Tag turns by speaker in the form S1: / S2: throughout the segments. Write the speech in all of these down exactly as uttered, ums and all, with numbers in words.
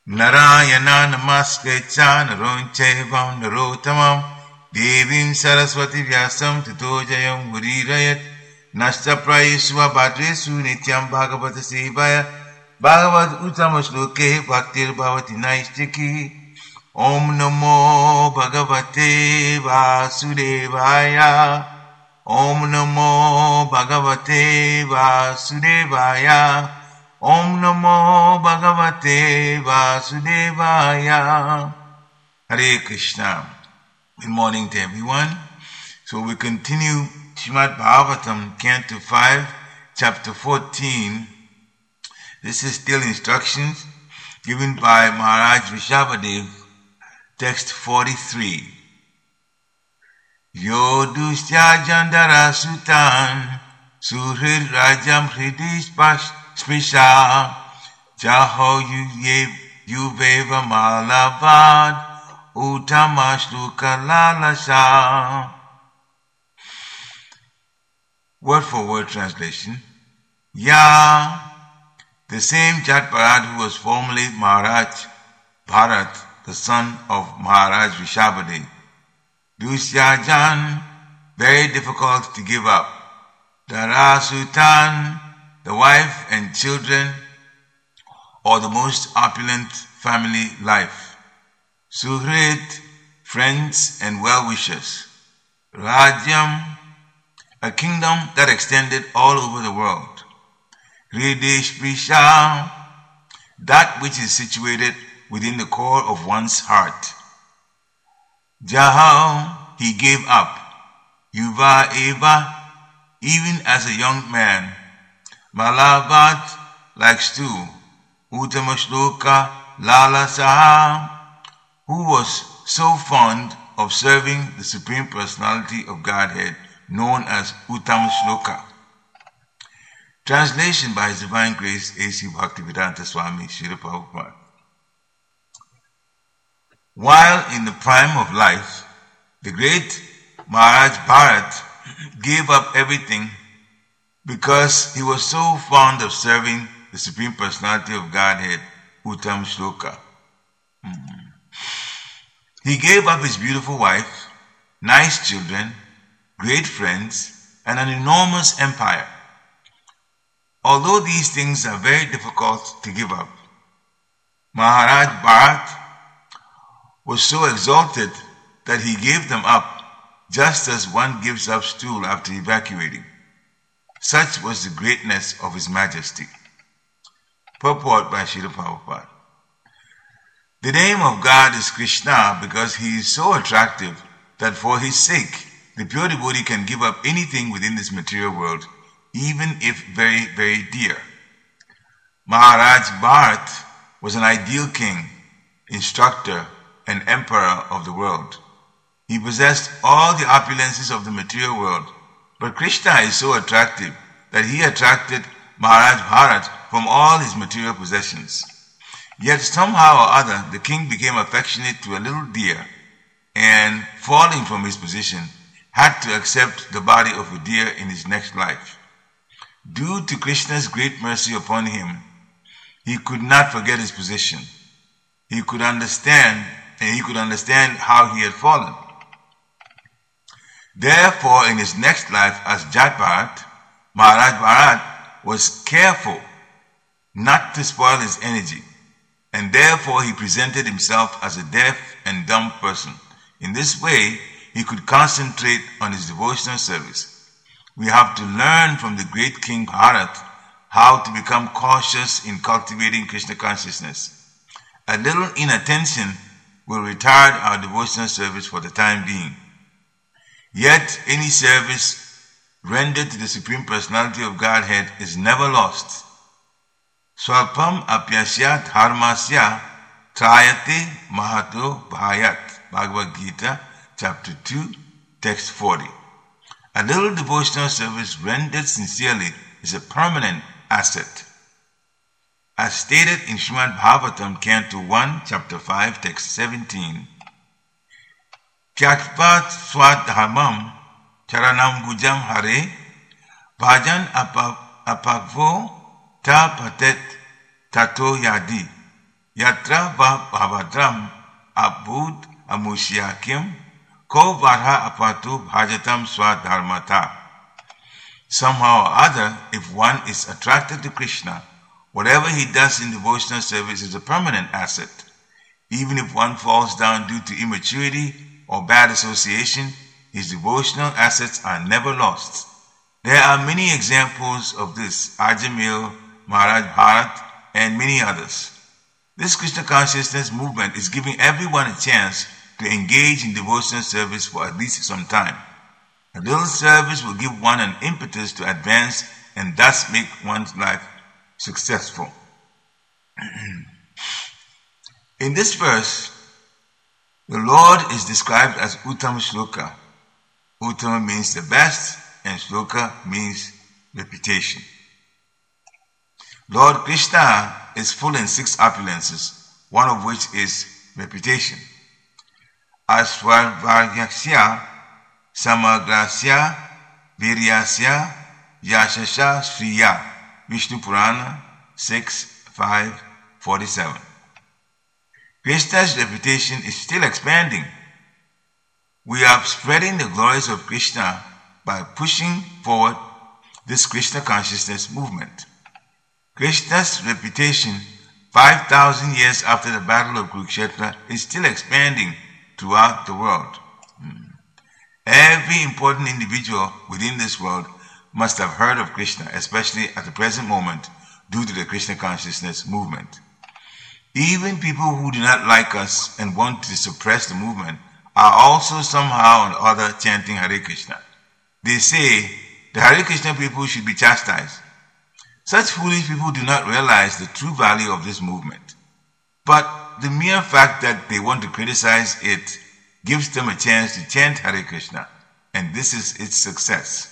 S1: Narayana namaskricha naronchevam narotamam Devim Saraswati Vyasam Tato Jayam Gurirayat Nashta Prayeswa Bhadresu Nityam Bhagavata Sevaya Bhagavad Uttama Shloke Bhaktir Bhavati Naistiki Om Namo Bhagavate Vasudevaya Om Namo Bhagavate Vasudevaya Om Namo Bhagavate Vasudevaya. Hare Krishna. Good morning to everyone. So we continue Srimad Bhagavatam, Canto five, Chapter fourteen. This is still instructions given by Maharaj Rishabhadev, text forty-three. Yodusya Jandara Sutan Suhrid Rajam Hridish Sprisha Jaho Yuveva Malavad Utamashluka Lalasha. Word for word translation. Ya, the same Jatparad who was formerly Maharaj Bharat, the son of Maharaj Rishabhadev. Dusyajan, very difficult to give up. Darasutan, the wife and children, or the most opulent family life. Suhrit, friends and well-wishers. Rajyam, a kingdom that extended all over the world. Hridish Prisha, that which is situated within the core of one's heart. Jahal, he gave up. Yuva Eva, even as a young man. Malavat, like stew. Utamashloka Lala Saha, who was so fond of serving the Supreme Personality of Godhead, known as Utamashloka. Translation by His Divine Grace A C Bhaktivedanta Swami Srila Prabhupada. While in the prime of life, the great Maharaj Bharat gave up everything because he was so fond of serving the Supreme Personality of Godhead, Utamashloka. Mm-hmm. He gave up his beautiful wife, nice children, great friends, and an enormous empire. Although these things are very difficult to give up, Maharaj Bharat was so exalted that he gave them up just as one gives up stool after evacuating. Such was the greatness of His Majesty. Purport by Srila Prabhupada. The name of God is Krishna because He is so attractive that for His sake, the pure devotee can give up anything within this material world, even if very, very dear. Maharaj Bharat was an ideal king, instructor, and emperor of the world. He possessed all the opulences of the material world, but Krishna is so attractive that he attracted Maharaj Bharat from all his material possessions. Yet somehow or other the king became affectionate to a little deer and, falling from his position, had to accept the body of a deer in his next life. Due to Krishna's great mercy upon him, he could not forget his position. He could understand, and he could understand how he had fallen. Therefore, in his next life as Jatparat, Maharaj Bharat was careful not to spoil his energy, and therefore he presented himself as a deaf and dumb person. In this way, he could concentrate on his devotional service. We have to learn from the great King Bharat how to become cautious in cultivating Krishna consciousness. A little inattention will retard our devotional service for the time being. Yet any service rendered to the Supreme Personality of Godhead is never lost. Swalpam apyasya dharmasya trayate mahato bhayat. Bhagavad Gita, chapter two, text forty. A little devotional service rendered sincerely is a permanent asset. As stated in Srimad Bhagavatam, Canto one, chapter five, text seventeen, Kyatpat swadharmam charanam gujam hare bhajan apagvo ta patet tato yadi Yatra va bhavadram abud amusyakim ko varha apatu bhajatam swadharmata. Somehow or other, if one is attracted to Krishna, whatever he does in devotional service is a permanent asset. Even if one falls down due to immaturity or bad association, his devotional assets are never lost. There are many examples of this, Ajamil, Maharaj Bharat, and many others. This Krishna consciousness movement is giving everyone a chance to engage in devotional service for at least some time. A little service will give one an impetus to advance and thus make one's life successful. In this verse, the Lord is described as Uttama Shloka. Uttama means the best, and Shloka means reputation. Lord Krishna is full in six opulences, one of which is reputation. Aswarvaryasya, Samagrasya, Viryasya, Yashasha, Sriya. Vishnu Purana six five forty-seven. Krishna's reputation is still expanding. We are spreading the glories of Krishna by pushing forward this Krishna consciousness movement. Krishna's reputation five thousand years after the battle of Kurukshetra is still expanding throughout the world. Every important individual within this world must have heard of Krishna, especially at the present moment due to the Krishna consciousness movement. Even people who do not like us and want to suppress the movement are also somehow or other chanting Hare Krishna. They say the Hare Krishna people should be chastised. Such foolish people do not realize the true value of this movement. But the mere fact that they want to criticize it gives them a chance to chant Hare Krishna, and this is its success.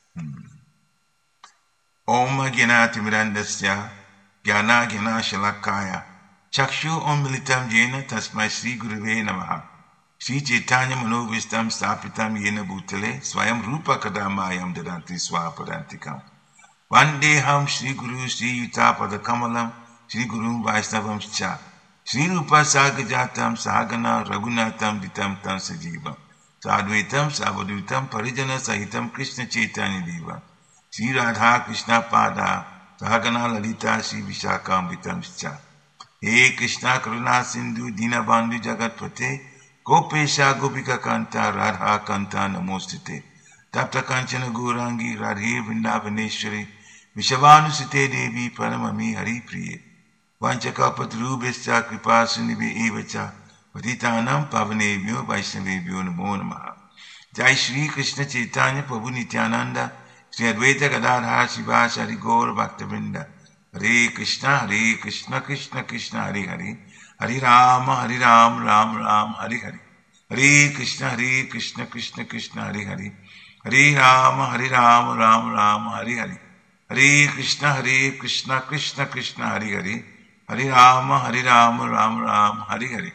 S1: Om Gyana Timirandasya Gyana Gyana Shalakaya Chakshu Om Militam Jena Tasmai Sri Guruve Namaha Sri Chaitanya Manovistam Stapitam Yena Bhutale Swayam Rupa Kadamayam Dadanti Swapadantikam Vandeham Sri Guru Sri Yutapada Kamalam Sri Guru Vaishnavam Cha Sri Rupa Sagajatam Sahagana Raghunatham Ditam Tam Sajivam Sadvaitam Savadutam Parijana Sahitam Krishna Chaitanya Diva Sri Radha Krishna Pada Sahagana Lalita Sri Vishakam Vitam Cha He Krishna Karuna Sindhu Dina Bandhu Jagat Pate Gopesha Gopika Kanta Radha Kanta Namostite Tapta Kanchana Gourangi Radhe Vrindavaneshwari Vishavanusite Devi Paramami Hari Priye Vanchakapatrubhescha Kripa Sunivi Evacha Patitanam Pavanebhyo Vaishnavebhyo Namo Namaha. Jai Shri Krishna Chaitanya Prabhu Nityananda Sri Advaita Gadadhar Shiva Shari Gaur Bhaktivinoda Hare Krishna Hare Krishna Krishna Krishna Hare Hare Hare Rama Hare Ram Ram Ram Hare Hare Hare Krishna Hare Krishna Krishna Krishna Hare Hare Hare Rama Hare Ram Ram Ram Hare Hare Hare Krishna Hare Krishna Krishna Krishna Hare Hare Hare Rama Hare Rama Ram Ram Hare Hare.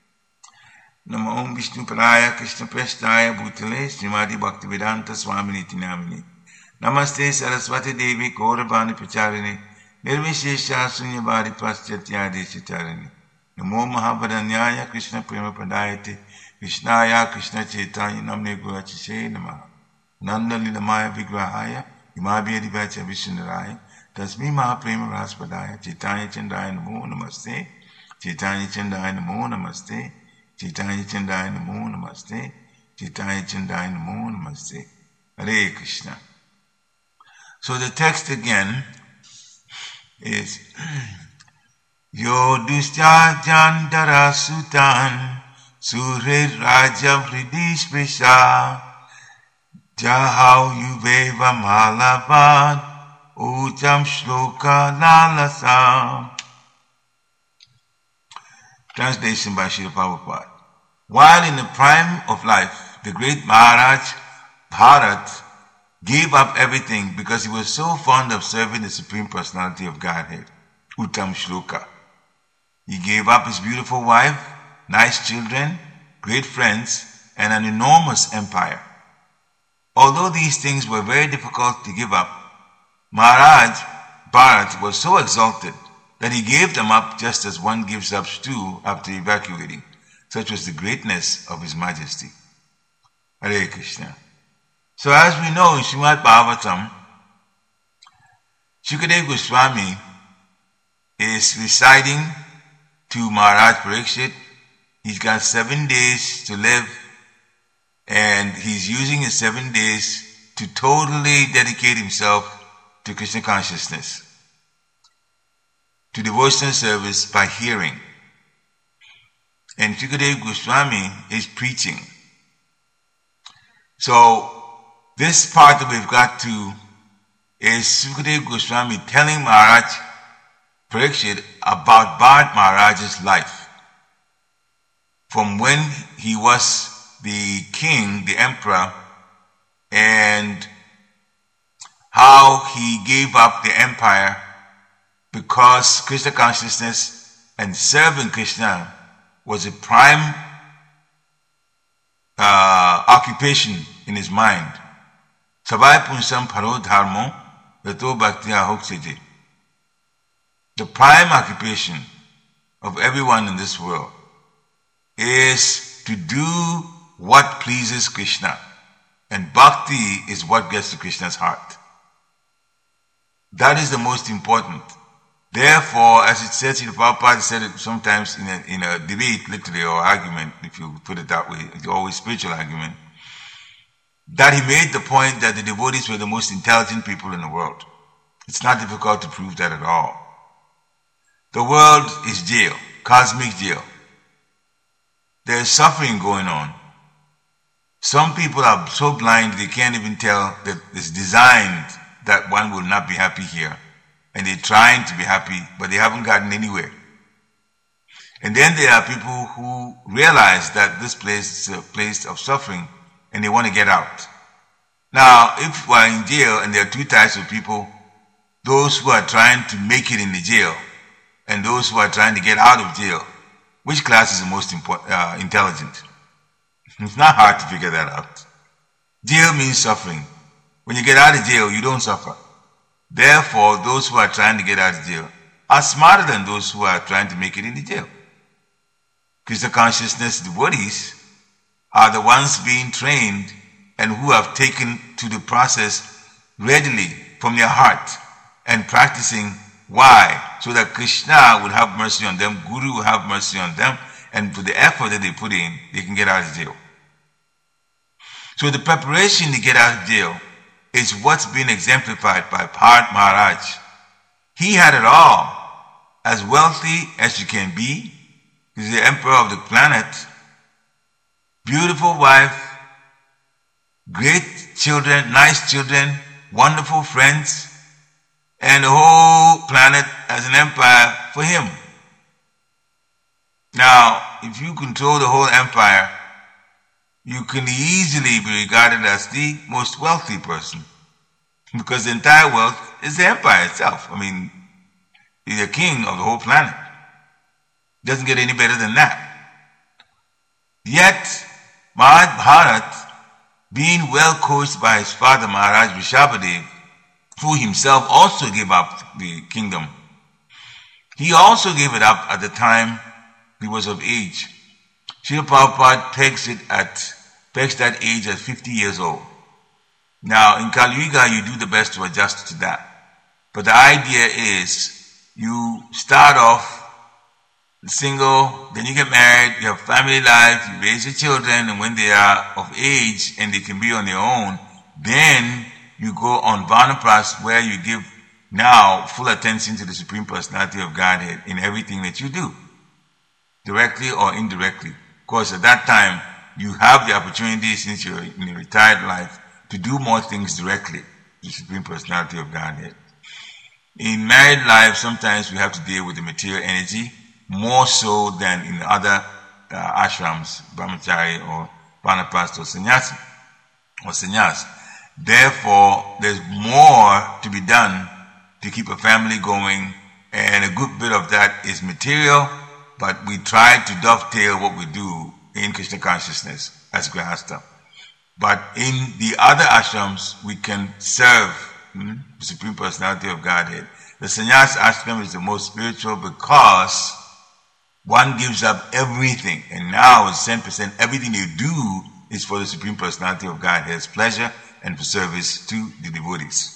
S1: Namo Om Vishnu Padaya Krishna Prasthaya Bhutale Srimati Bhaktivedanta Swaminiti Namini Namaste Saraswati Devi Gaurabhani Pracharini Nirvishesha Sunyabhari Paschatya Deshicharini Namo Mahabharanyaya Krishna Prema Padayate Krishnaya Krishna Chaitanya Namne Gurachishe Namaha Nanda Lilamaya Vigrahaya Imabhyadi Vacha Vishnuraya Tasmi Mahaprema Raspadaya Chaitanya Chandaya Namo Namaste Chaitanya Chandaya Namo Namaste Chaitanya Chandaya Namo Namaste Chaitanya Chandaya Namo Namaste Hare Krishna. So the text again is Yodusya Jandara Sutan Suhrid Raja Vridish Vesha Jahau Yuveva Malavad Ujam Shloka Lalasam. Translation by Srila Prabhupada. While in the prime of life, the great Maharaj Bharat gave up everything because he was so fond of serving the Supreme Personality of Godhead, Uttam Shloka. He gave up his beautiful wife, nice children, great friends, and an enormous empire. Although these things were very difficult to give up, Maharaj Bharat was so exalted that he gave them up just as one gives up stew after evacuating. Such was the greatness of his majesty. Hare Krishna. So as we know in Srimad Bhagavatam, Shukadeva Goswami is reciting to Maharaj Parikshit. He's got seven days to live, and he's using his seven days to totally dedicate himself to Krishna consciousness, to devotional service by hearing. And Shukadeva Goswami is preaching. So this part that we've got to is Shukadeva Goswami telling Maharaj Parikshit about Bharat Maharaj's life. From when he was the king, the emperor, and how he gave up the empire because Krishna consciousness and serving Krishna was a prime uh, occupation in his mind. Savai punsam paro dharmo yato bhaktiya hoksete. The prime occupation of everyone in this world is to do what pleases Krishna. And bhakti is what gets to Krishna's heart. That is the most important. Therefore, as it says, Prabhupada said it sometimes in a, in a debate, literally, or argument, if you put it that way, it's always spiritual argument, that he made the point that the devotees were the most intelligent people in the world. It's not difficult to prove that at all. The world is jail, cosmic jail. There is suffering going on. Some people are so blind they can't even tell that it's designed that one will not be happy here. And they're trying to be happy, but they haven't gotten anywhere. And then there are people who realize that this place is a place of suffering and they want to get out. Now, if we're in jail and there are two types of people, those who are trying to make it in the jail and those who are trying to get out of jail, which class is the most important, uh, intelligent? It's not hard to figure that out. Jail means suffering. When you get out of jail, you don't suffer. Therefore, those who are trying to get out of jail are smarter than those who are trying to make it in the jail. Krishna consciousness devotees are the ones being trained and who have taken to the process readily from their heart and practicing. Why? So that Krishna will have mercy on them, Guru will have mercy on them, and for the effort that they put in, they can get out of jail. So the preparation to get out of jail is what's been exemplified by Bharat Maharaj. He had it all, as wealthy as you can be. He's the emperor of the planet. Beautiful wife, great children, nice children, wonderful friends, and the whole planet as an empire for him. Now, if you control the whole empire, you can easily be regarded as the most wealthy person, because the entire wealth is the empire itself. I mean, he's the king of the whole planet. Doesn't get any better than that. Yet, Maharaj Bharat, being well coached by his father Maharaj Rishabhadev, who himself also gave up the kingdom, he also gave it up at the time he was of age. Srila Prabhupada pegs it at, pegs that age at fifty years old. Now, in Kali Yuga, you do the best to adjust to that. But the idea is, you start off single, then you get married, you have family life, you raise your children, and when they are of age and they can be on their own, then you go on Vanaprastha, where you give now full attention to the Supreme Personality of Godhead in everything that you do, directly or indirectly. Of course, at that time, you have the opportunity, since you're in a retired life, to do more things directly, the Supreme Personality of Godhead. In married life, sometimes we have to deal with the material energy, more so than in other uh, ashrams, brahmachari or vanaprastha or sannyasi, or sannyas. Therefore, there's more to be done to keep a family going, and a good bit of that is material, but we try to dovetail what we do in Krishna consciousness as grihastha. But in the other ashrams, we can serve hmm, the Supreme Personality of Godhead the sannyas ashram is the most spiritual because one gives up everything, and now it's ten percent. Everything you do is for the Supreme Personality of Godhead's pleasure and for service to the devotees.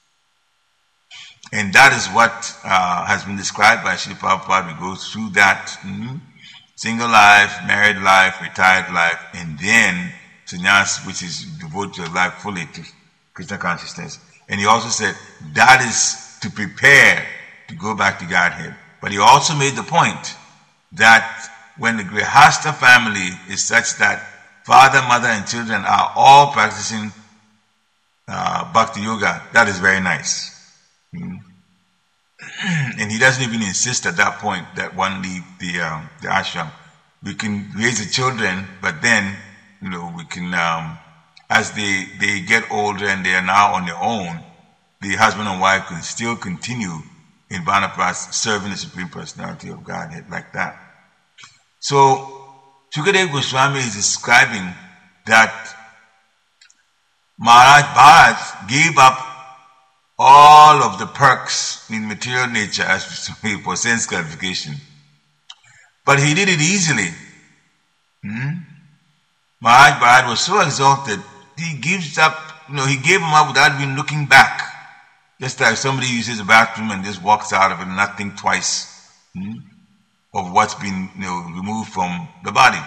S1: And that is what uh, has been described by Srila Prabhupada. We go through that mm-hmm. single life, married life, retired life, and then sannyas, which is devoted to life fully to Krishna consciousness. And he also said that is to prepare to go back to Godhead. But he also made the point that when the Grihastha family is such that father, mother, and children are all practicing uh, Bhakti Yoga, that is very nice. Mm. And he doesn't even insist at that point that one leave the um, the ashram. We can raise the children, but then, you know, we can, um, as they, they get older and they are now on their own, the husband and wife can still continue in Vanaprastha serving the Supreme Personality of Godhead like that. So, Shukadeva Goswami is describing that Maharaj Bharat gave up all of the perks in material nature as for sense gratification. But he did it easily. Hmm? Maharaj Bharat was so exalted, he gives up, you know, he gave him up without even looking back. Just like somebody uses a bathroom and just walks out of it, not think twice hmm, of what's been, you know, removed from the body.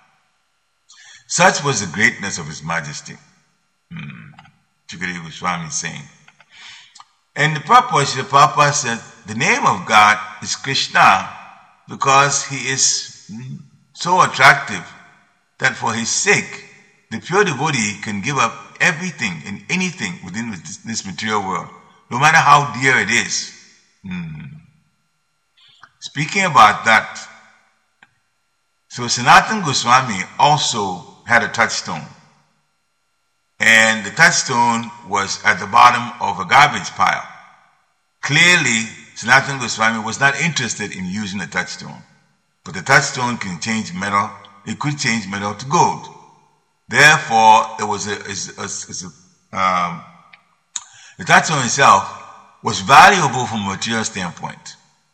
S1: Such was the greatness of His Majesty. Hmm. Shukadeva Goswami is saying. And the purpose, the Prabhupada said, the name of God is Krishna because He is so attractive that for His sake, the pure devotee can give up everything and anything within this, this material world, no matter how dear it is. Hmm. Speaking about that, so Sanatana Goswami also had a touchstone. And the touchstone was at the bottom of a garbage pile. Clearly, Sanatana Goswami was not interested in using a touchstone. But the touchstone can change metal, it could change metal to gold. Therefore, it was a, a, a, a um, the touchstone itself was valuable from a material standpoint.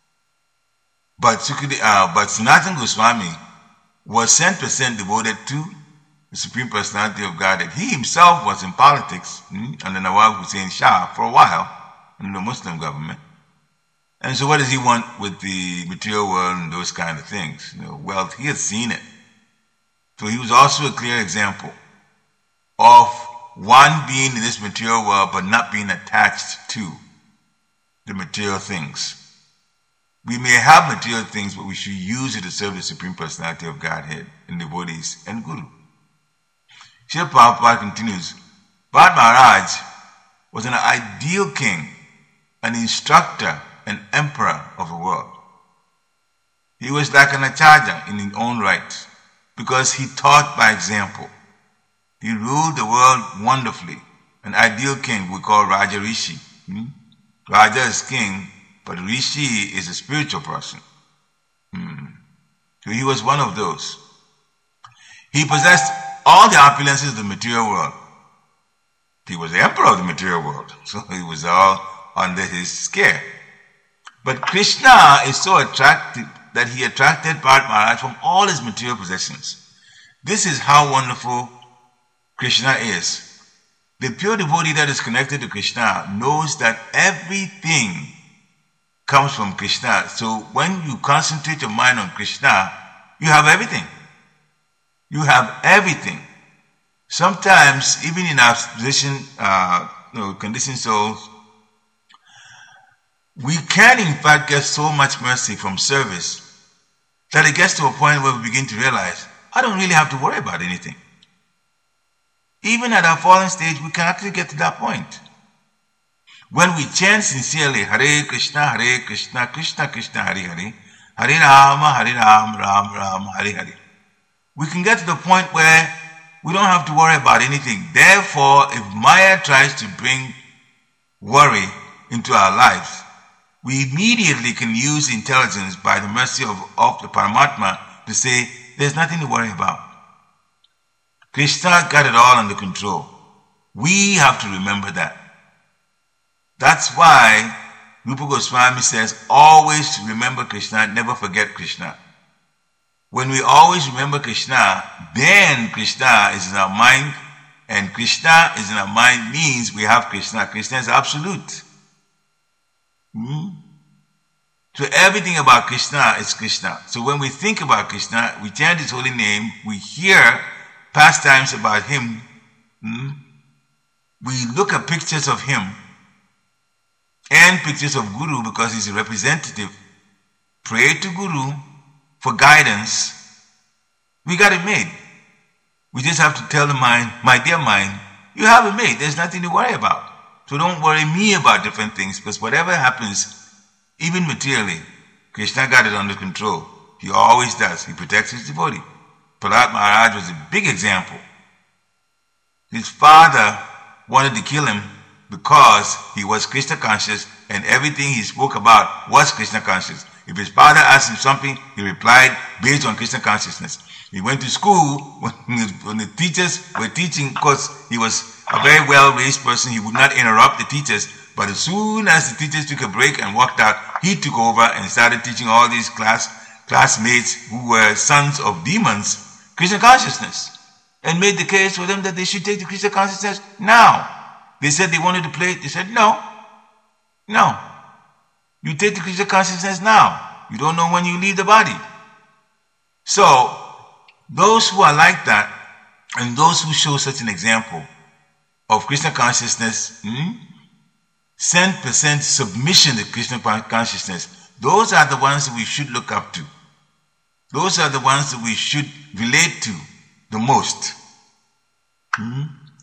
S1: But, uh, but Sanatana Goswami was ten percent devoted to the Supreme Personality of Godhead. He himself was in politics hmm, under Nawab Hussain Shah for a while in the Muslim government. And so what does he want with the material world and those kind of things? You know, well, he had seen it. So he was also a clear example of one being in this material world but not being attached to the material things. We may have material things, but we should use it to serve the Supreme Personality of Godhead and devotees and Guru. Srila Prabhupada continues, Bharat Maharaj was an ideal king, an instructor, an emperor of the world. He was like an acharya in his own right because he taught by example. He ruled the world wonderfully. An ideal king we call Raja Rishi. Hmm? Raja is king, but Rishi is a spiritual person. Hmm. So he was one of those. He possessed all the opulences of the material world. He was the emperor of the material world, so he was all under his care. But Krishna is so attractive that he attracted Bharat Maharaj from all his material possessions. This is how wonderful Krishna is. The pure devotee that is connected to Krishna knows that everything comes from Krishna. So when you concentrate your mind on Krishna, you have everything. You have everything. Sometimes, even in our position, uh, you know, conditioned souls, we can in fact get so much mercy from service that it gets to a point where we begin to realize, I don't really have to worry about anything. Even at our fallen stage, we can actually get to that point. When we chant sincerely, Hare Krishna, Hare Krishna, Krishna Krishna, Hare Hare, Hare Rama, Hare Rama, Ram Ram, Hare Hare, we can get to the point where we don't have to worry about anything. Therefore, if Maya tries to bring worry into our lives, we immediately can use intelligence by the mercy of, of the Paramatma to say, there's nothing to worry about. Krishna got it all under control. We have to remember that. That's why Rupa Goswami says, always remember Krishna, never forget Krishna. When we always remember Krishna, then Krishna is in our mind, and Krishna is in our mind means we have Krishna. Krishna is absolute. Hmm? So everything about Krishna is Krishna. So when we think about Krishna, we chant his holy name, we hear pastimes about him, hmm? We look at pictures of him and pictures of Guru because he's a representative, pray to Guru for guidance, we got it made. We just have to tell the mind, my dear mind, you have it made. There's nothing to worry about. So don't worry me about different things, because whatever happens, even materially, Krishna got it under control. He always does. He protects his devotee. Prahlad Maharaj was a big example. His father wanted to kill him because he was Krishna conscious, and everything he spoke about was Krishna conscious. If his father asked him something, he replied based on Krishna consciousness. He went to school, when, when the teachers were teaching, of course, he was a very well-raised person. He would not interrupt the teachers, but as soon as the teachers took a break and walked out, he took over and started teaching all these class classmates who were sons of demons Krishna consciousness, and made the case for them that they should take the Krishna consciousness now. They said they wanted to play it. They said, no, no. You take the Krishna consciousness now. You don't know when you leave the body. So, those who are like that, and those who show such an example of Krishna consciousness, hmm, one hundred percent submission to Krishna consciousness, those are the ones that we should look up to. Those are the ones that we should relate to the most. Hmm?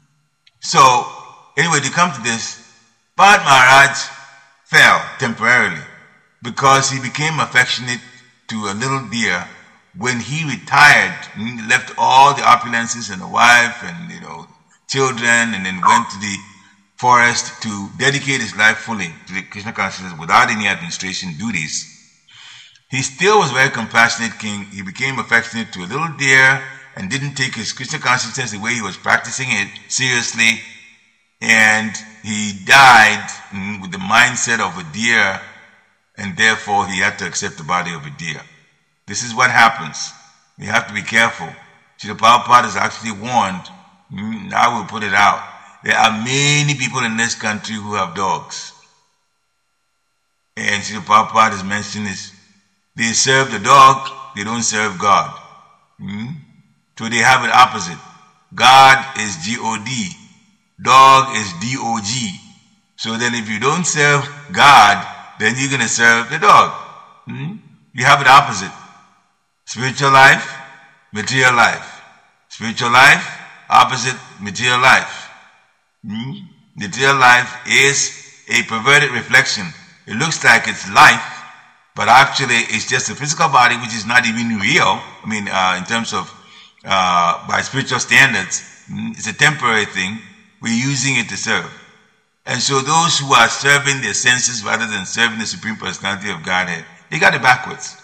S1: So, anyway, to come to this, Prahlad Maharaj fell temporarily because he became affectionate to a little deer when he retired. He left all the opulences and a wife and, you know, children, and then went to the forest to dedicate his life fully to the Krishna consciousness without any administration duties. He still was a very compassionate king. He became affectionate to a little deer and didn't take his Krishna consciousness the way he was practicing it seriously. And he died with the mindset of a deer, and therefore he had to accept the body of a deer. This is what happens. We have to be careful. Srila Prabhupada is actually warned. Now we'll put it out. There are many people in this country who have dogs. And Srila Prabhupada has mentioned this. They serve the dog, they don't serve God. Hmm? So they have it opposite. God is G O D. Dog is D O G. So then if you don't serve God, then you're going to serve the dog. Hmm? You have it opposite. Spiritual life, material life. Spiritual life, opposite material life. Hmm? Material life is a perverted reflection. It looks like it's life, but actually it's just a physical body which is not even real. I mean, uh, in terms of, uh, by spiritual standards, it's a temporary thing. We're using it to serve. And so those who are serving their senses rather than serving the Supreme Personality of Godhead, they got it backwards.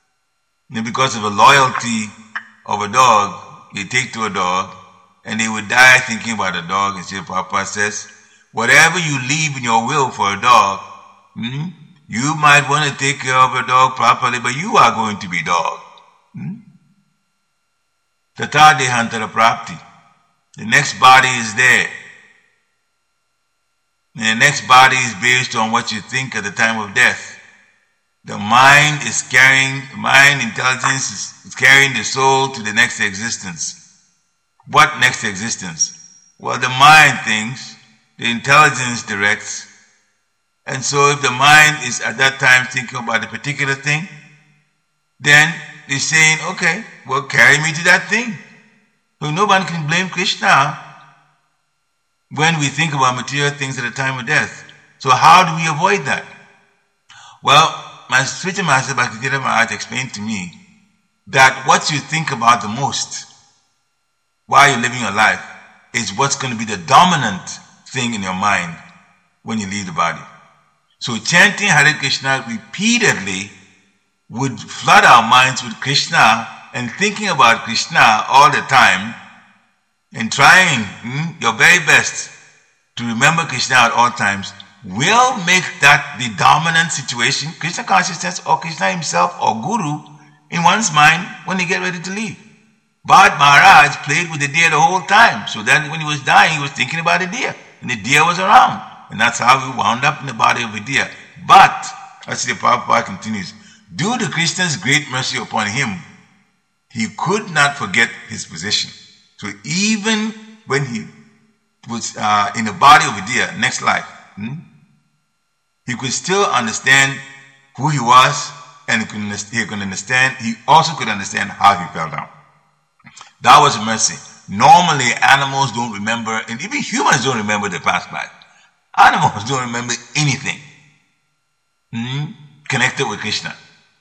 S1: And because of a loyalty of a dog, they take to a dog, and they would die thinking about a dog. And Srila Prabhupada says, whatever you leave in your will for a dog, hmm, you might want to take care of a dog properly, but you are going to be dog. Tata dehantara prapti. The next body is there. And the next body is based on what you think at the time of death. The mind is carrying, mind intelligence is, is carrying the soul to the next existence. What next existence? Well, the mind thinks, the intelligence directs. And so if the mind is at that time thinking about a particular thing, then it's saying, okay, well, carry me to that thing. So no one can blame Krishna when we think about material things at the time of death. So how do we avoid that? Well, my spiritual master Bhaktivedanta Maharaj explained to me that what you think about the most while you're living your life is what's going to be the dominant thing in your mind when you leave the body. So chanting Hare Krishna repeatedly would flood our minds with Krishna, and thinking about Krishna all the time and trying hmm, your very best to remember Krishna at all times will make that the dominant situation, Krishna consciousness or Krishna himself or Guru, in one's mind when they get ready to leave. But Maharaj played with the deer the whole time. So then when he was dying, he was thinking about the deer. And the deer was around. And that's how he wound up in the body of a deer. But, as the Prabhupada continues, due to Krishna's great mercy upon him, he could not forget his position. So even when he was uh, in the body of a deer, next life, hmm, he could still understand who he was, and he could, he could understand, he also could understand how he fell down. That was a mercy. Normally, animals don't remember, and even humans don't remember their past life. Animals don't remember anything hmm, connected with Krishna.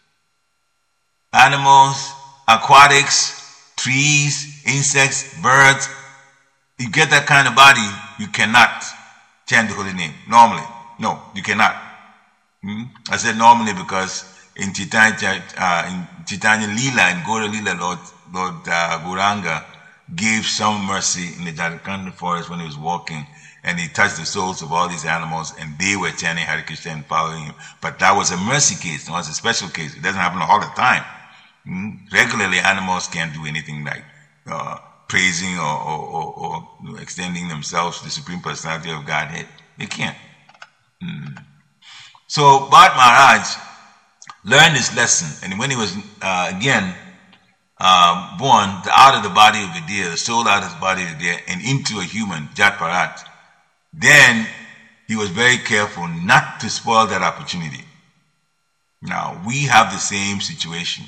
S1: Animals, aquatics, trees, insects, birds, you get that kind of body, you cannot chant the holy name. Normally. No, you cannot. Hmm? I said normally because in Chaitanya, uh, in Chaitanya Leela, in Gaura Leela, Lord, Lord uh, Gauranga gave some mercy in the Jharkhand forest when he was walking, and he touched the souls of all these animals, and they were chanting Hare Krishna and following him. But that was a mercy case. It was a special case. It doesn't happen all the time. Hmm? Regularly, animals can't do anything like uh, praising or, or, or, or extending themselves to the Supreme Personality of Godhead. They can't. Hmm. So Bharat Maharaj learned his lesson, and when he was uh, again uh, born out of the body of a deer, the soul out of the body of a deer, and into a human, Jat Bharat, then he was very careful not to spoil that opportunity. Now, we have the same situation.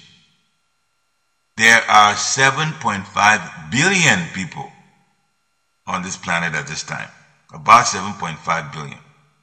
S1: There are seven point five billion people on this planet at this time. About seven point five billion.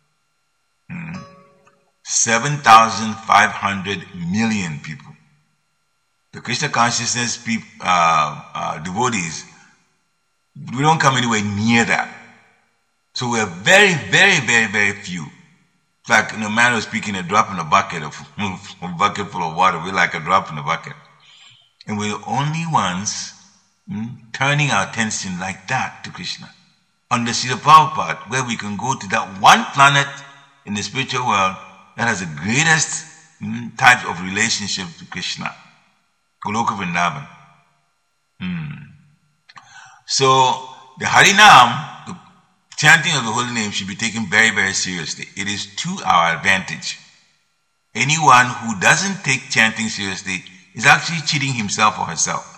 S1: Hmm. seven thousand five hundred million people. The Krishna consciousness people, uh, uh, devotees, we don't come anywhere near that. So we are very, very, very, very few. It's like, in a manner of speaking, a drop in a bucket, of, a bucket full of water. We're like a drop in a bucket. And we're the only ones hmm, turning our attention like that to Krishna. On the Srila Prabhupada, where we can go to that one planet in the spiritual world that has the greatest hmm, type of relationship to Krishna. Goloka Vrindavan. Hmm. So, the Harinam, the chanting of the holy name, should be taken very, very seriously. It is to our advantage. Anyone who doesn't take chanting seriously is actually cheating himself or herself.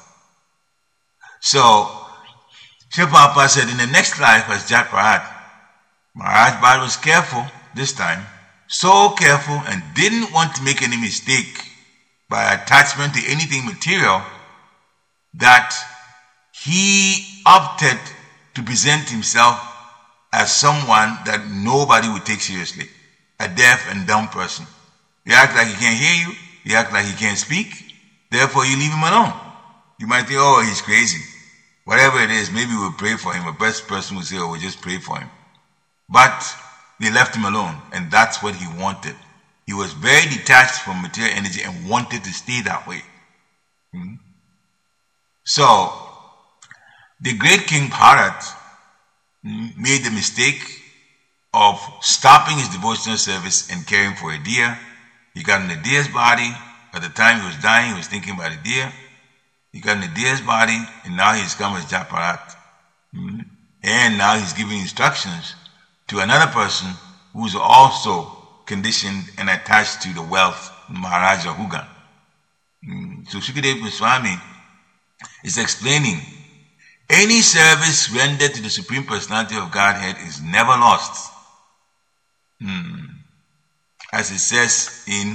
S1: So, Srila Prabhupada said in the next life as Jat Bharat, Maharaj Bharat was careful this time, so careful, and didn't want to make any mistake by attachment to anything material, that he opted to present himself as someone that nobody would take seriously, a deaf and dumb person. You act like he can't hear you, you act like he can't speak, therefore you leave him alone. You might think, oh, he's crazy. Whatever it is, maybe we'll pray for him. The best person will say, oh, we'll just pray for him. But they left him alone, and that's what he wanted. He was very detached from material energy and wanted to stay that way. Hmm? So, the great King Bharat made the mistake of stopping his devotional service and caring for a deer. He got in the deer's body. By the time he was dying, he was thinking about the deer. He got in the deer's body, and now he's come as Jat Bharat. Hmm? And now he's giving instructions to another person who's also conditioned and attached to the wealth, Maharaja Hugan. Hmm? So Shukadeva Goswami is explaining, any service rendered to the Supreme Personality of Godhead is never lost. Hmm. As it says in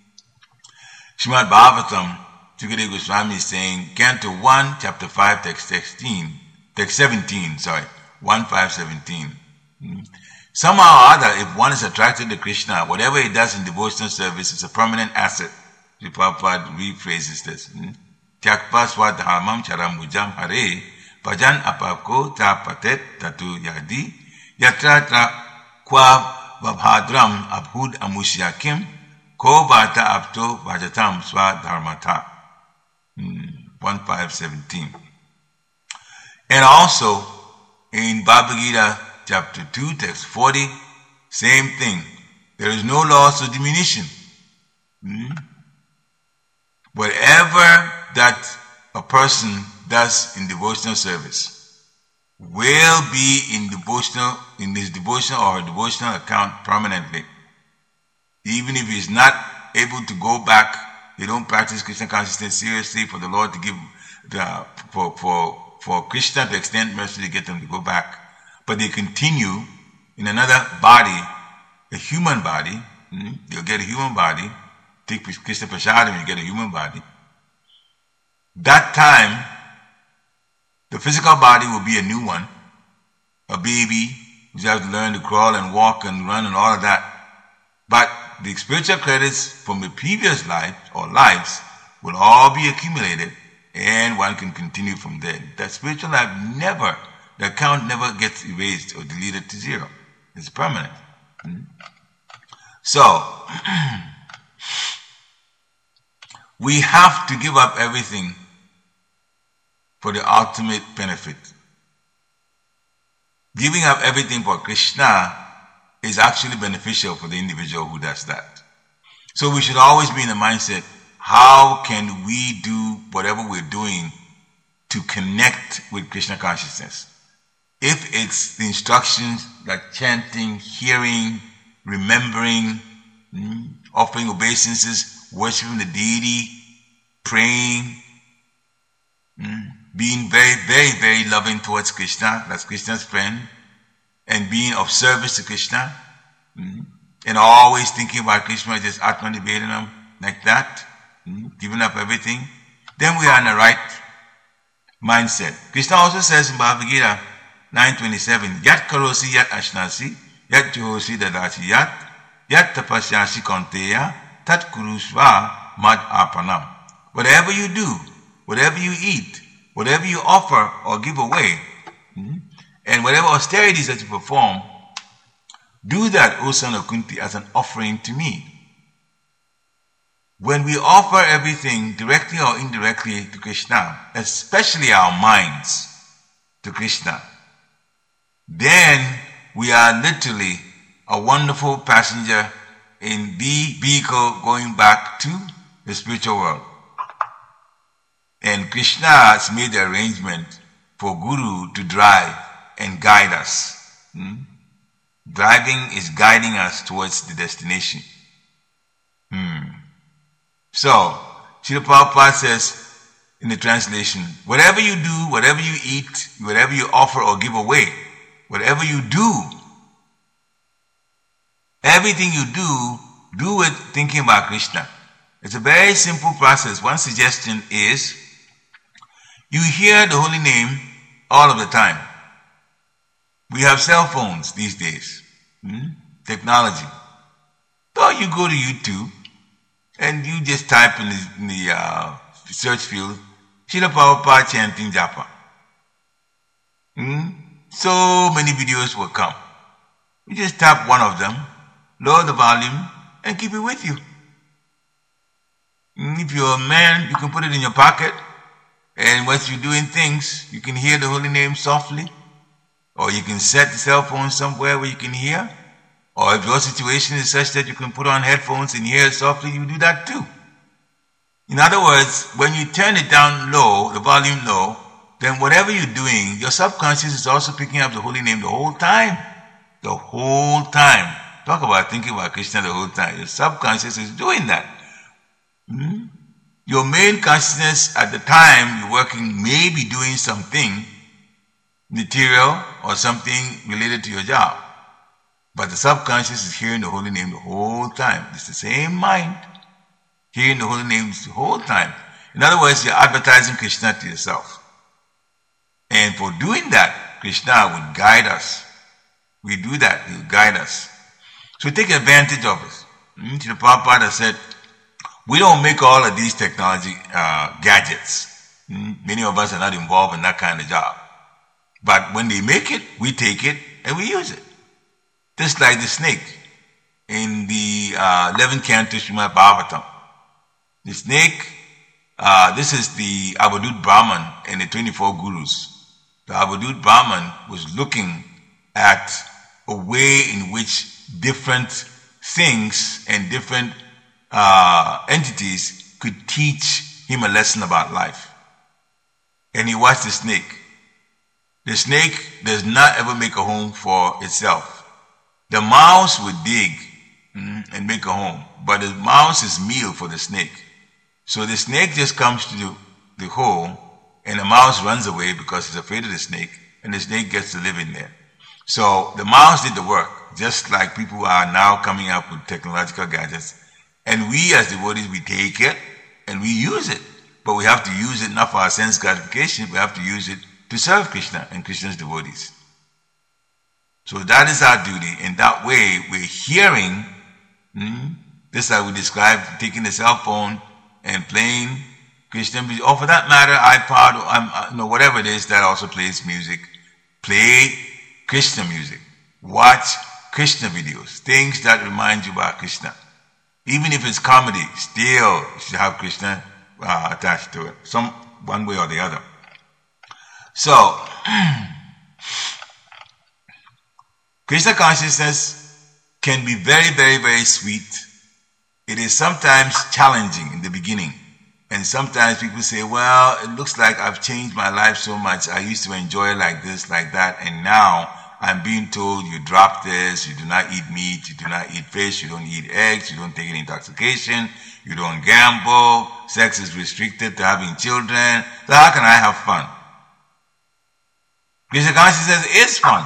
S1: Srimad Bhagavatam, Shukadeva Goswami is saying, Canto one, Chapter five, Text sixteen, Text seventeen, sorry, one five seventeen. Hmm. Somehow or other, if one is attracted to Krishna, whatever he does in devotional service is a permanent asset. The Prabhupada rephrases this. Tyakpa swadharmam charambujam hare Bhajan apako ta patet tatu yadi yatra tra kwa vabhadram abhud amusyakim ko bhata apto bhajatam swadharmata. one five seventeen. And also in Bhagavad Gita chapter two, text forty, Same thing. There is no loss or diminution. Hmm? Whatever that a person does in devotional service will be in devotional, in his devotional or her devotional account permanently. Even if he's not able to go back, they don't practice Krishna consciousness seriously for the Lord to give the, for, for, for Krishna to extend mercy to get them to go back. But they continue in another body, a human body. Hmm? You'll get a human body. Take Krishna Prasadam, you get a human body. That time, the physical body will be a new one. A baby who's has to learn to crawl and walk and run and all of that. But the spiritual credits from the previous life or lives will all be accumulated and one can continue from there. That spiritual life never, the account never gets erased or deleted to zero. It's permanent. Hmm? So, we have to give up everything for the ultimate benefit. Giving up everything for Krishna is actually beneficial for the individual who does that. So we should always be in the mindset, how can we do whatever we're doing to connect with Krishna consciousness? If it's the instructions like chanting, hearing, remembering, mm, offering obeisances, worshiping the deity, praying, mm, being very, very, very loving towards Krishna, that's Krishna's friend, and being of service to Krishna, mm, and always thinking about Krishna, just Atmanivedanam, like that, mm, giving up everything, then we are in the right mindset. Krishna also says in Bhagavad Gita nine twenty-seven, Yat karosi yat ashnasi, yat juhosi dadasi yat, yat tapasyasi konteya, tat kurusva mad apanam. Whatever you do, whatever you eat, whatever you offer or give away, mm, and whatever austerities that you perform, do that, O son of Kunti, as an offering to me. When we offer everything directly or indirectly to Krishna, especially our minds to Krishna, then we are literally a wonderful passenger in the vehicle going back to the spiritual world. And Krishna has made the arrangement for Guru to drive and guide us. Hmm? Driving is guiding us towards the destination. Hmm. So, Srila Prabhupada says in the translation, whatever you do, whatever you eat, whatever you offer or give away, whatever you do, everything you do, do it thinking about Krishna. It's a very simple process. One suggestion is, you hear the holy name all of the time. We have cell phones these days, hmm? Technology. So you go to YouTube and you just type in the, in the uh, search field, Srila Prabhupada chanting japa. Hmm? So many videos will come. You just tap one of them, lower the volume, and keep it with you. If you're a man, you can put it in your pocket, and once you're doing things, you can hear the holy name softly, or you can set the cell phone somewhere where you can hear, or if your situation is such that you can put on headphones and hear it softly, you do that too. In other words, when you turn it down low, the volume low, then whatever you're doing, your subconscious is also picking up the holy name the whole time. The whole time. Talk about thinking about Krishna the whole time. Your subconscious is doing that. Hmm? Your main consciousness at the time you're working may be doing something material or something related to your job. But the subconscious is hearing the holy name the whole time. It's the same mind hearing the holy names the whole time. In other words, you're advertising Krishna to yourself. And for doing that, Krishna would guide us. We do that, He will guide us. So take advantage of it. Mm-hmm. The Prabhupada said, we don't make all of these technology uh, gadgets. Mm-hmm. Many of us are not involved in that kind of job. But when they make it, we take it and we use it. Just like the snake in the uh, eleventh canto Srimad Bhagavatam. The snake, uh, this is the Avadut Brahman and the twenty-four gurus. The Avadut Brahman was looking at a way in which different things and different uh, entities could teach him a lesson about life. And he watched the snake. The snake does not ever make a home for itself. The mouse would dig mm, and make a home, but the mouse is meal for the snake. So the snake just comes to the, the hole, and the mouse runs away because he's afraid of the snake, and the snake gets to live in there. So the mouse did the work, just like people are now coming up with technological gadgets. And we as devotees, we take it and we use it. But we have to use it not for our sense gratification, we have to use it to serve Krishna and Krishna's devotees. So that is our duty. In that way, we're hearing, hmm, this I would describe taking the cell phone and playing Christian music, or for that matter, iPod, or um, you know, whatever it is that also plays music. Play Krishna music. Watch Krishna videos, things that remind you about Krishna. Even if it's comedy, still you should have Krishna uh, attached to it, some one way or the other. So, Krishna consciousness can be very, very, very sweet. It is sometimes challenging in the beginning. And sometimes people say, well, it looks like I've changed my life so much. I used to enjoy it like this, like that. And now I'm being told you drop this, you do not eat meat, you do not eat fish, you don't eat eggs, you don't take any intoxication, you don't gamble, sex is restricted to having children. So how can I have fun? Krishna consciousness is fun.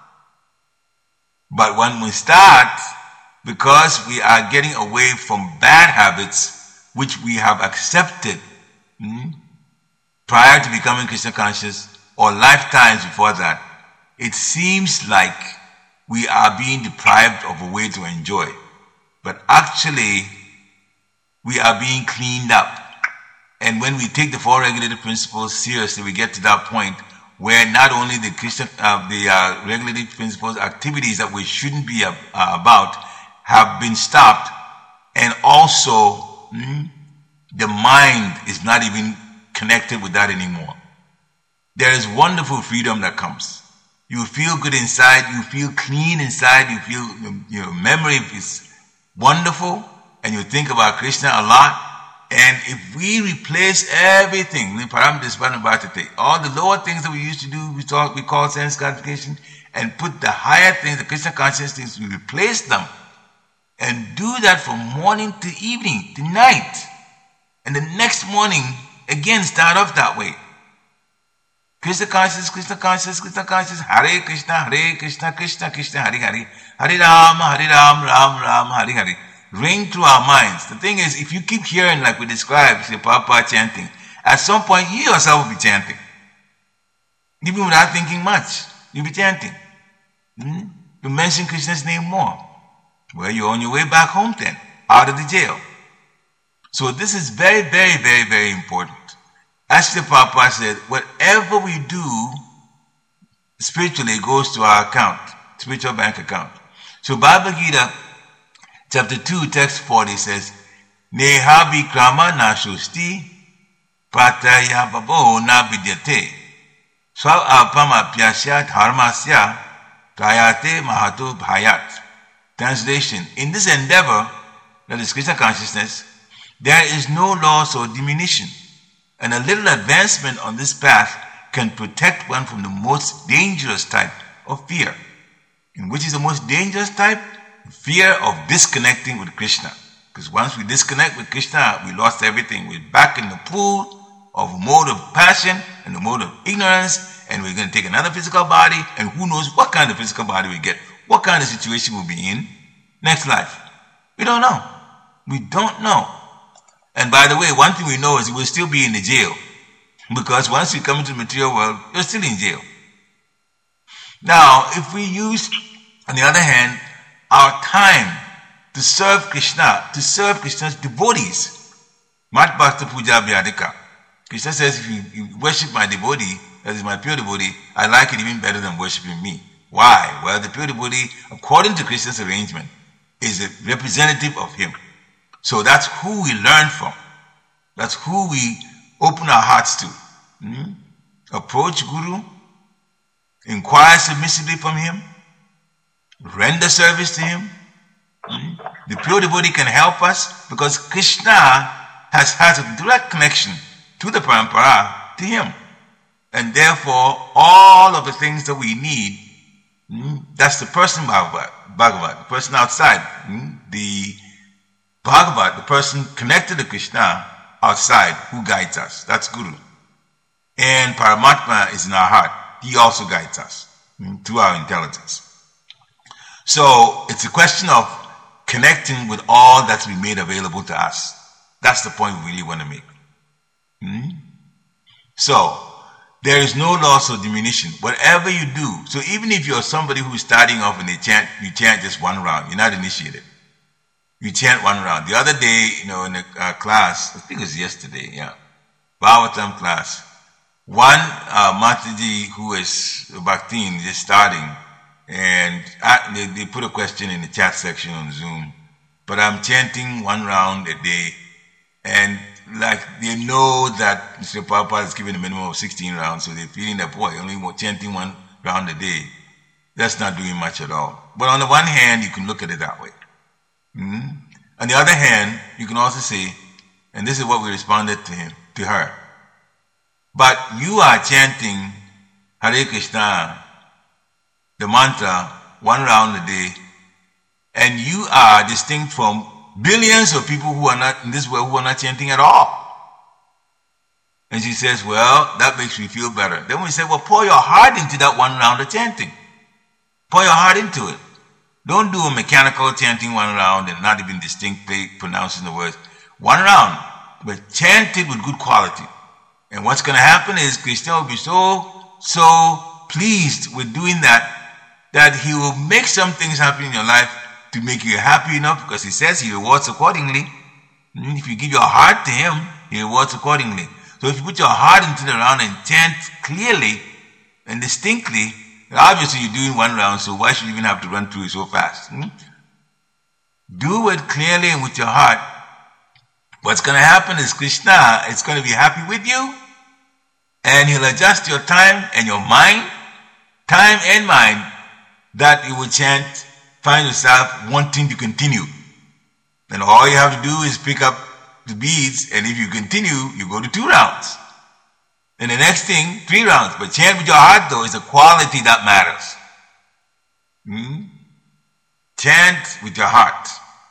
S1: But when we start, because we are getting away from bad habits, which we have accepted hmm, prior to becoming Krishna conscious or lifetimes before that, it seems like we are being deprived of a way to enjoy. But actually, we are being cleaned up. And when we take the four regulated principles seriously, we get to that point where not only the Krishna, uh, the uh, regulated principles, activities that we shouldn't be uh, about have been stopped, and also Hmm? the mind is not even connected with that anymore. There is wonderful freedom that comes. You feel good inside, you feel clean inside, you feel your memory is wonderful, and you think about Krishna a lot. And if we replace everything, all the lower things that we used to do, we talk, we call sense gratification, and put the higher things, the Krishna conscious things, we replace them. And do that from morning to evening, to night. And the next morning, again, start off that way. Krishna conscious, Krishna conscious, Krishna conscious, Hare Krishna, Hare Krishna, Krishna Krishna, Hare Hare, Hare Rama, Hare Rama, Ram Ram, Hare Hare. Ring through our minds. The thing is, if you keep hearing, like we described, say, Papa chanting, at some point, you yourself will be chanting. Even without thinking much, you'll be chanting. Hmm? You mention Krishna's name more. Well, you're on your way back home then, out of the jail. So this is very, very, very, very important. As the Papa said, whatever we do spiritually goes to our account, spiritual bank account. So Bhagavad Gita, chapter two, text forty says, Neha vikrama na shusti, prataya babo na vidyate, swa apama pyasya dharmasya, prayate mahato bhayat. Translation, in this endeavor, that is Krishna consciousness, there is no loss or diminution, and a little advancement on this path can protect one from the most dangerous type of fear. And which is the most dangerous type? Fear of disconnecting with Krishna. Because once we disconnect with Krishna, we lost everything. We're back in the pool of a mode of passion and the mode of ignorance, and we're going to take another physical body, and who knows what kind of physical body we get. What kind of situation we'll be in next life? We don't know. We don't know. And by the way, one thing we know is we'll still be in the jail. Because once we come into the material world, you're still in jail. Now, if we use, on the other hand, our time to serve Krishna, to serve Krishna's devotees, Mat Bhakta Puja Vyadika. Krishna says, if you, you worship my devotee, that is my pure devotee, I like it even better than worshiping me. Why? Well, the pure devotee, according to Krishna's arrangement, is a representative of him. So that's who we learn from. That's who we open our hearts to. Hmm? Approach Guru, inquire submissively from him, render service to him. Hmm? The pure devotee can help us because Krishna has has a direct connection to the parampara, to him. And therefore, all of the things that we need, hmm, that's the person Bhagavat, Bhagavat, the person outside. Hmm? The Bhagavat, the person connected to Krishna outside, who guides us. That's Guru. And Paramatma is in our heart. He also guides us hmm, through our intelligence. So it's a question of connecting with all that's been made available to us. That's the point we really want to make. Hmm? So, there is no loss or diminution. Whatever you do, so even if you're somebody who's starting off and they chant, you chant just one round, you're not initiated. You chant one round. The other day, you know, in a uh, class, I think it was yesterday, yeah, Bhagavatam class, one uh, Mataji who is Bhaktin, just starting, and I, they, they put a question in the chat section on Zoom, but I'm chanting one round a day, and like they know that Mister Prabhupada is giving a minimum of sixteen rounds, so they're feeling that, boy, only chanting one round a day, that's not doing much at all. But on the one hand, you can look at it that way. Mm-hmm. On the other hand, you can also say, and this is what we responded to him, to her, but you are chanting Hare Krishna, the mantra, one round a day, and you are distinct from billions of people who are not in this world who are not chanting at all. And she says, well, that makes me feel better. Then we say, well, pour your heart into that one round of chanting. Pour your heart into it. Don't do a mechanical chanting one round and not even distinctly pronouncing the words. One round, but chant it with good quality. And what's going to happen is Krishna will be so, so pleased with doing that, that he will make some things happen in your life to make you happy enough, because he says he rewards accordingly. If you give your heart to him, he rewards accordingly. So if you put your heart into the round and chant clearly and distinctly, obviously you're doing one round, so why should you even have to run through it so fast? Hmm? Do it clearly and with your heart. What's going to happen is Krishna is going to be happy with you, and he'll adjust your time and your mind, time and mind, that you will chant, find yourself wanting to continue. And all you have to do is pick up the beads, and if you continue, you go to two rounds. And the next thing, three rounds. But chant with your heart, though, is the quality that matters. Hmm? Chant with your heart.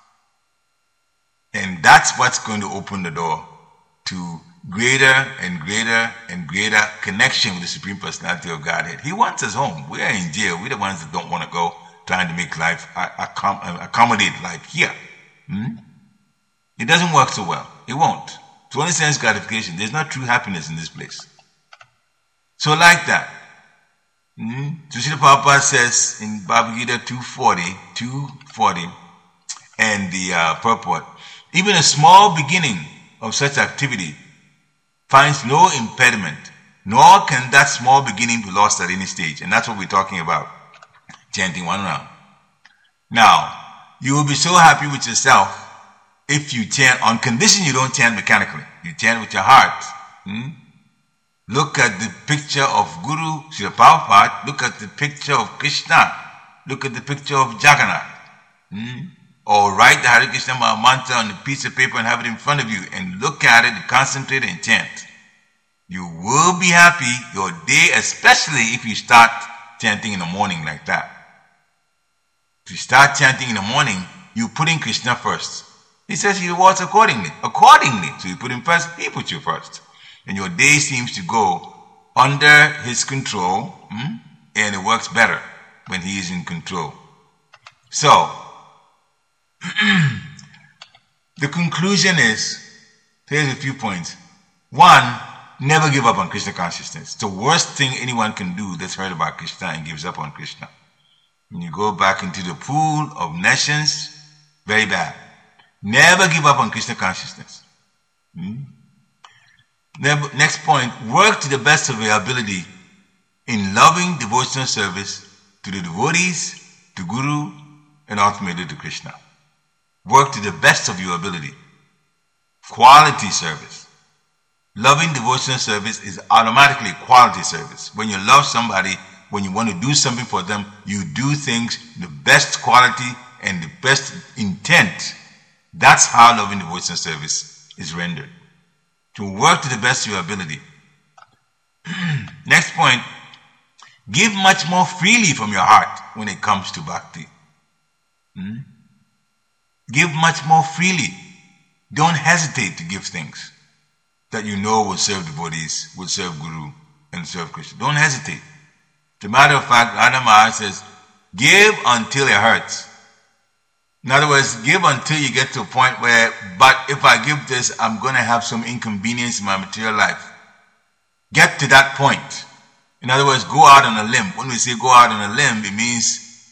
S1: And that's what's going to open the door to greater and greater and greater connection with the Supreme Personality of Godhead. He wants us home. We are in jail. We're the ones that don't want to go, trying to make life, accom- accommodate life here. Hmm? It doesn't work so well. It won't. It's only sense gratification. There's not true happiness in this place. So like that. Hmm? So Srila Prabhupada says in Bhagavad Gita two forty, two forty, and the uh, purport, even a small beginning of such activity finds no impediment, nor can that small beginning be lost at any stage. And that's what we're talking about, chanting one round. Now, you will be so happy with yourself if you chant, on condition you don't chant mechanically. You chant with your heart. Hmm? Look at the picture of Guru Srila Prabhupada. Look at the picture of Krishna. Look at the picture of Jagannath. Hmm? Or write the Hare Krishna mantra on a piece of paper and have it in front of you and look at it and concentrate and chant. You will be happy your day, especially if you start chanting in the morning like that. If you start chanting in the morning, you put in Krishna first. He says he rewards accordingly. Accordingly. So you put him first, he puts you first. And your day seems to go under his control, hmm? And it works better when he is in control. So, the conclusion is, here's a few points. One, never give up on Krishna consciousness. It's the worst thing anyone can do that's heard about Krishna and gives up on Krishna. When you go back into the pool of nations, very bad. Never give up on Krishna consciousness. Hmm? Never, next point, work to the best of your ability in loving devotional service to the devotees, to Guru, and ultimately to Krishna. Work to the best of your ability. Quality service. Loving devotional service is automatically quality service. When you love somebody, when you want to do something for them, you do things the best quality and the best intent. That's how loving devotion service is rendered. To work to the best of your ability. Next point, give much more freely from your heart when it comes to bhakti. Hmm? Give much more freely. Don't hesitate to give things that you know will serve devotees, will serve Guru, and serve Krishna. Don't hesitate. As a matter of fact, Radha Maharaj says, give until it hurts. In other words, give until you get to a point where, but if I give this, I'm going to have some inconvenience in my material life. Get to that point. In other words, go out on a limb. When we say go out on a limb, it means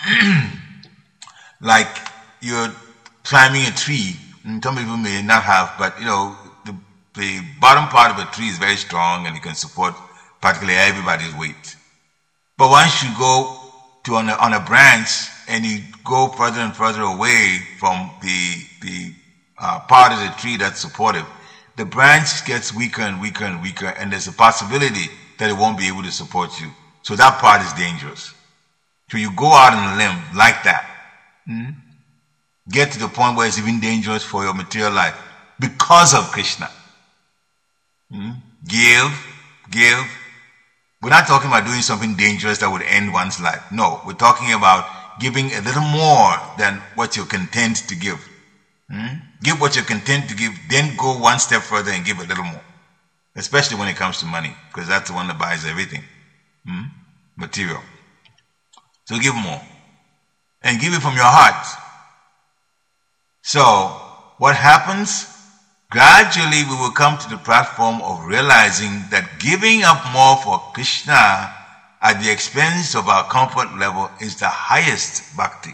S1: like you're climbing a tree. And some people may not have, but you know, the, the bottom part of a tree is very strong and it can support practically everybody's weight. But once you go to on a, on a branch and you go further and further away from the, the uh, part of the tree that's supportive, the branch gets weaker and weaker and weaker, and there's a possibility that it won't be able to support you. So that part is dangerous. So you go out on a limb like that. Hmm? Get to the point where it's even dangerous for your material life because of Krishna. Hmm? Give, give. We're not talking about doing something dangerous that would end one's life. No, we're talking about giving a little more than what you're content to give. Hmm? Give what you're content to give, then go one step further and give a little more. Especially when it comes to money, because that's the one that buys everything. Hmm? Material. So give more. And give it from your heart. So, what happens? Gradually we will come to the platform of realizing that giving up more for Krishna at the expense of our comfort level is the highest bhakti.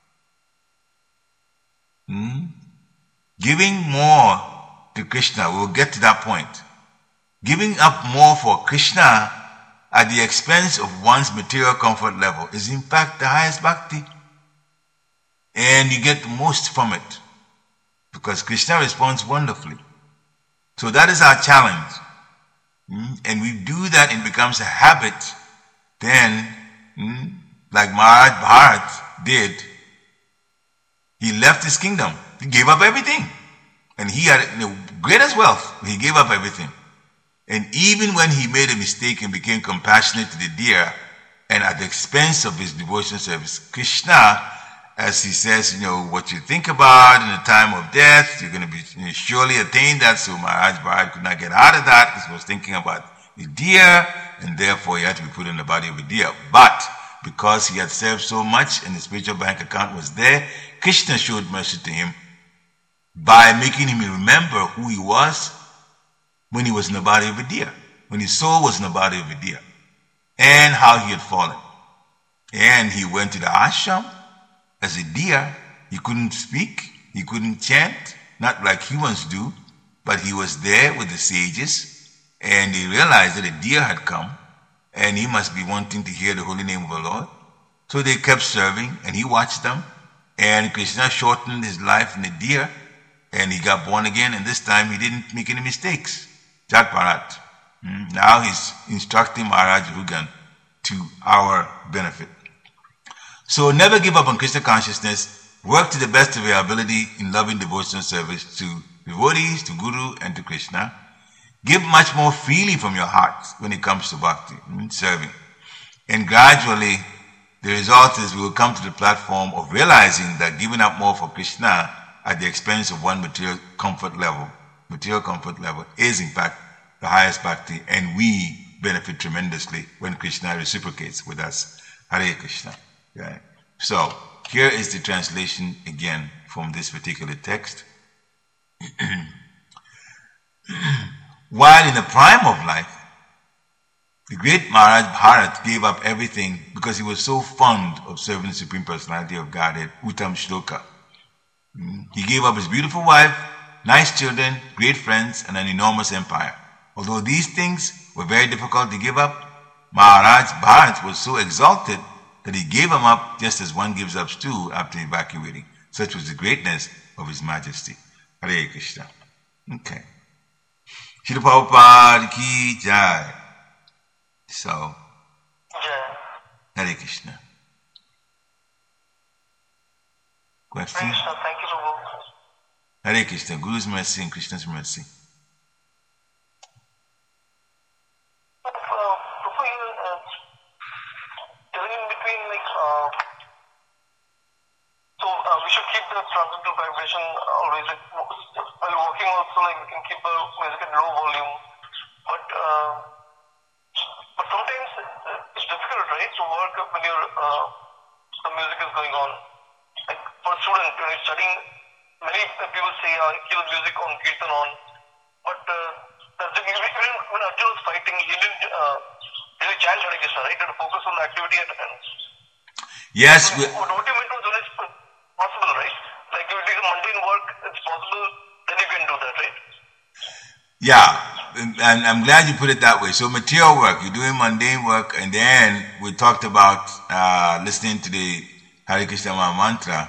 S1: Hmm? Giving more to Krishna, we will get to that point. Giving up more for Krishna at the expense of one's material comfort level is in fact the highest bhakti. And you get the most from it. Because Krishna responds wonderfully. So that is our challenge. Mm? And we do that and it becomes a habit. Then, mm, like Maharaj Bharat did, he left his kingdom. He gave up everything. And he had the greatest wealth. He gave up everything. And even when he made a mistake and became compassionate to the deer, and at the expense of his devotion service, Krishna, as he says, you know, what you think about in the time of death, you're going to be you know, surely attain that. So Maharaj Bharat could not get out of that because he was thinking about the deer, and therefore he had to be put in the body of a deer. But because he had served so much and his spiritual bank account was there, Krishna showed mercy to him by making him remember who he was when he was in the body of a deer, when his soul was in the body of a deer, and how he had fallen. And he went to the ashram as a deer. He couldn't speak, he couldn't chant, not like humans do, but he was there with the sages, and he realized that a deer had come, and he must be wanting to hear the holy name of the Lord. So they kept serving, and he watched them, and Krishna shortened his life in the deer, and he got born again, and this time he didn't make any mistakes. Jat Bharat. Hmm? Now he's instructing Maharaj Rugan to our benefit. So never give up on Krishna consciousness. Work to the best of your ability in loving devotional service to devotees, to Guru, and to Krishna. Give much more freely from your heart when it comes to bhakti, serving. And gradually, the result is we will come to the platform of realizing that giving up more for Krishna at the expense of one material comfort level, material comfort level is in fact the highest bhakti, and we benefit tremendously when Krishna reciprocates with us. Hare Krishna. Okay. So, here is the translation again from this particular text. While in the prime of life, the great Maharaj Bharat gave up everything because he was so fond of serving the Supreme Personality of Godhead, Uttam Shloka. He gave up his beautiful wife, nice children, great friends, and an enormous empire. Although these things were very difficult to give up, Maharaj Bharat was so exalted that he gave them up just as one gives up stew after evacuating. Such was the greatness of his majesty. Hare Krishna. Okay. Srila Prabhupada ki jai. So, Hare Krishna. Question?
S2: Hare Krishna. Thank you, Prabhu.
S1: Hare Krishna. Guru's mercy and Krishna's mercy.
S2: Uh, Prabhu, you uh, telling in between, like, uh, so uh, we should keep the transcendental vibration always, like, while working also, like, we can keep the music at low volume. But, uh, but sometimes it's difficult, right, to work when you're, uh, the music is going on. Like, for a student, when you're studying, many people say, uh, keep the music on, kirtan on. But, uh, even when Arjuna was fighting, he didn't, uh, really chant Hare Krishna, right? He had to focus on the activity at hand.
S1: Yes.
S2: So, what you meant was when it's possible, right? Like, if it is a mundane work, it's possible, then you can do that, right?
S1: Yeah, and I'm glad you put it that way. So material work, you're doing mundane work, and then we talked about uh, listening to the Hare Krishna Maha Mantra.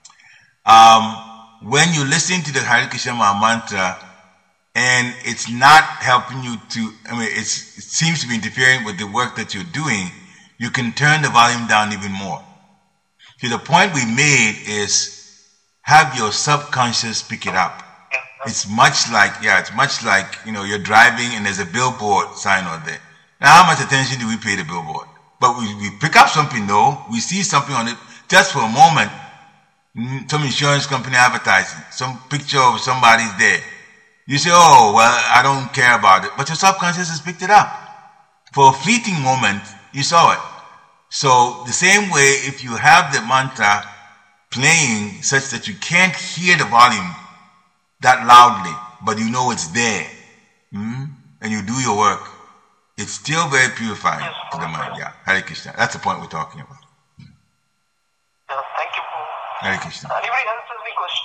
S1: Um, when you listen to the Hare Krishna Maha Mantra, and it's not helping you to, I mean, it's, it seems to be interfering with the work that you're doing, you can turn the volume down even more. So the point we made is have your subconscious pick it up. It's much like, yeah, it's much like, you know, you're driving and there's a billboard sign on there. Now, how much attention do we pay the billboard? But we, we pick up something though, we see something on it just for a moment, some insurance company advertising, some picture of somebody's there. You say, oh, well, I don't care about it. But your subconscious has picked it up. For a fleeting moment, you saw it. So the same way, if you have the mantra playing such that you can't hear the volume that loudly, but you know it's there, mm? and you do your work, it's still very purifying yes, to the mind. Yeah, Hare Krishna. That's the point we're talking about.
S2: Yeah, thank you.
S1: Hare Krishna.
S2: Anybody else has any question?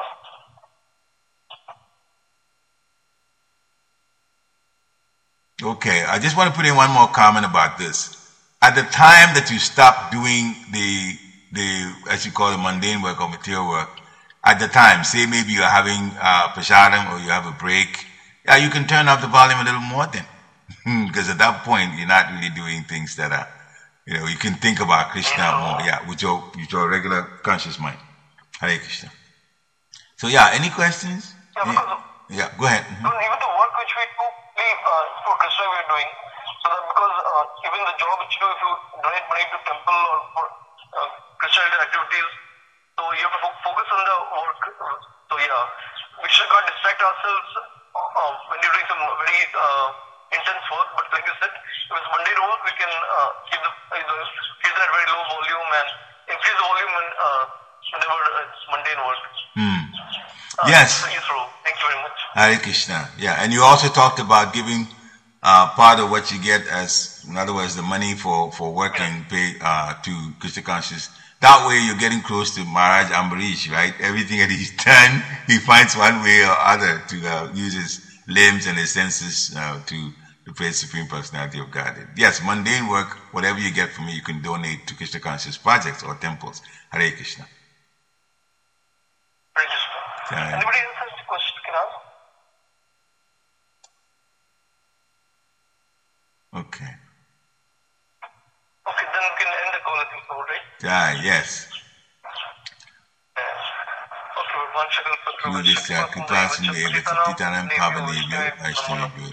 S2: Huh?
S1: Okay, I just want to put in one more comment about this. At the time that you stop doing the, the as you call it, mundane work or material work, at the time, say maybe you're having uh, prasadam or you have a break, yeah, you can turn up the volume a little more then. Because at that point, you're not really doing things that are, you know, you can think about Krishna more, yeah, with your, with your regular conscious mind. Hare Krishna. So, yeah, any questions?
S2: Yeah, because
S1: yeah, go ahead. Mm-hmm.
S2: Even the work which we do, we, uh, for Krishna we are doing, so that because uh, even the job which you do, if you donate money to temple or for uh, Krishna activities, so you have to fo- focus on the work. So yeah, we should not distract ourselves uh, when you're doing some very uh, intense work. But like you said, if it's mundane work, we can uh, keep the uh, keep that very low volume and increase the volume when, uh, whenever it's mundane work.
S1: Mm.
S2: Uh,
S1: yes.
S2: Thank you very much.
S1: Hare Krishna. Yeah, and you also talked about giving uh, part of what you get as, in other words, the money for for working pay uh, to Krishna conscious. That way you're getting close to Maharaj Ambarish, right? Everything that he's done, he finds one way or other to uh, use his limbs and his senses uh, to, to praise Supreme Personality of Godhead. Yes, mundane work, whatever you get from me, you can donate to Krishna conscious projects or temples. Hare Krishna.
S2: Hare Krishna. Uh, Anybody else has a question you can ask?
S1: Okay.
S2: Okay, then we can end the call, I think, right?
S1: Yeah, yes.
S2: Okay, one second.
S1: Krishna Kripasindeva Titanam Pavanebhyo Vaishnavebhyo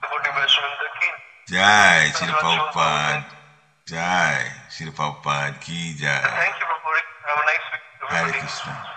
S1: Jai Srila Prabhupada. Jai Srila Prabhupada Ki Jai.
S2: Thank you, Prabhupada. Have a nice week.
S1: Hare Krishna.